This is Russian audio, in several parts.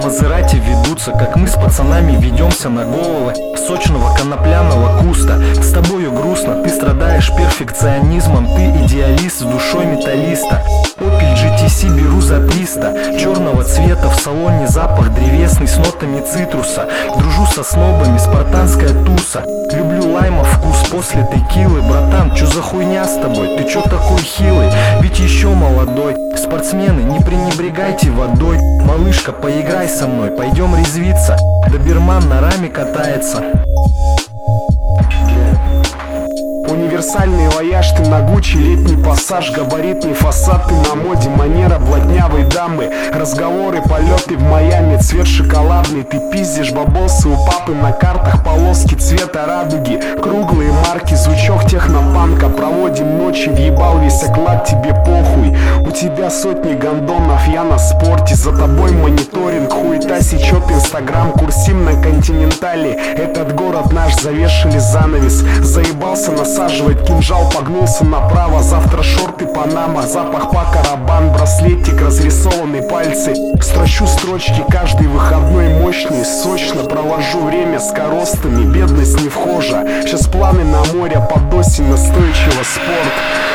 Мазерати ведутся, как мы с пацанами ведемся на головы сочного конопляного куста. С тобою грустно, ты страдаешь перфекционизмом, ты идеалист с душой металлиста. Opel GTC беру за 300, черного цвета, в салоне запах древесный с нотами цитруса. Дружу со снобами, спартанская туса. Люблю лайма вкус после текилы. Братан, чё за хуйня с тобой? Ты чё такой хилый? Ведь еще молодой. Спортсмены, не пренебрегайте водой. Малышка, поиграй со мной, пойдем резвиться. Доберман на раме катается. Универсальный вояж, ты на Гуччи, летний пассаж, габаритный фасад, ты на моде, манера блатнявой дамы. Разговоры, полеты в Майами, цвет шоколадный, ты пиздишь бабосы у папы на картах, полоски цвета радуги, круглые марки, звучок технопанка. Проводим ночи, въебал весь оклад, тебе похуй. У тебя сотни гондонов, я на спорте, за тобой мониторинг, хуета сечет инстаграм, курсим на континентале. Этот город наш, завешали занавес, заебался насаживать кинжал, погнулся направо. Завтра шорты Панама, запах по карабан, браслетик, разрисованные пальцы. Строчу строчки каждый выходной, мощный, сочно провожу время с коростами, бедность не вхожа. Сейчас планы на море, под осень настойчиво спорт.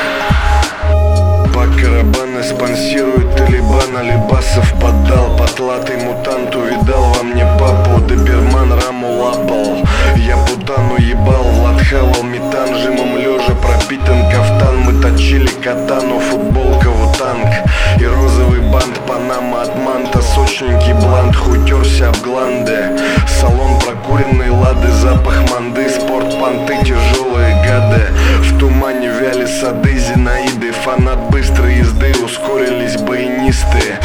Карабаны спонсирует Талибан, Алибасов поддал, потлатый мутант увидал во мне папу. Доберман раму лапал, я путану ебал, Влад хавал метан, жимом лежа пропитан кафтан. Мы точили катану, футболка вутанг и розовый бант, Панама от манта, сочненький блант, хутерся об гланды. Салон прокуренный, лады, запах манды, спорт, понты, тяжелые гады. В тумане вяли сады, Зинаиды, фанат быстрой езды, ускорились баянисты.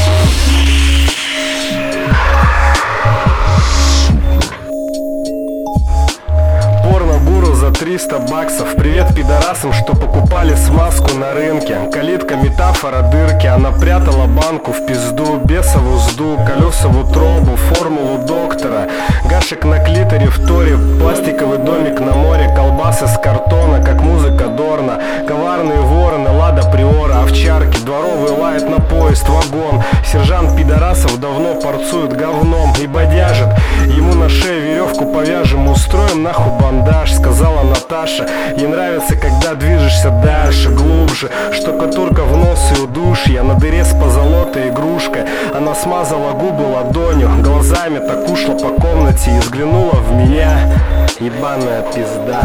Порно-гуру за 300 баксов. Привет пидорасам, что покупали смазку на рынке. Калитка, метафора дырки. Она прятала банку в пизду, бесову сду, колесову тробу, формулу доктора. Гашек на клиторе в торе, пластиковый домик на море, колбасы с картона, как музыка Дорна. Коварные вороны, Лада Приора, овчарки, дворовый лает на поезд, вагон. Сержант пидорасов давно порцует говном и бодяжит. Ему на шее веревку повяжем, устроим нахуй бандаж, сказала Наташа. Ей нравится, когда движешься дальше, глубже. Штукатурка в нос и удушья, на дыре с позолотой игрушка. Она смазала губы ладонью, глазами так ушла по комнате и взглянула в меня. Ебаная пизда.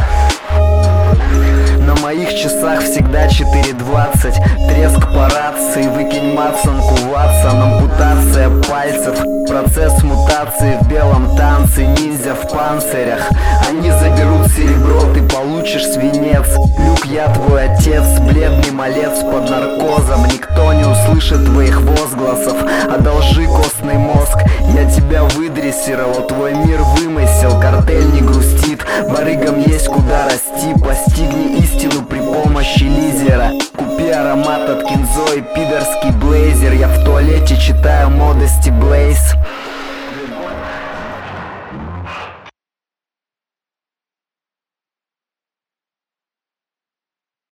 На моих часах всегда 4:20. Треск по рации, выкинь мацанку, Ватсон. Ампутация пальцев, процесс мутации в белом танце. Ниндзя в панцирях, они заберут серебро, ты получишь свинец. Люк, я твой отец, бледный малец под наркозом. Никто не услышит твоих возгласов, одолжи костный мозг. Я тебя выдрессировал, твой мир вымысел. Картель не грустит, барыгам есть куда расти. Постигни истину при помощи лидера. Купи аромат от Кинзо и пидорский блейзер. Я в туалете читаю модести Блейз.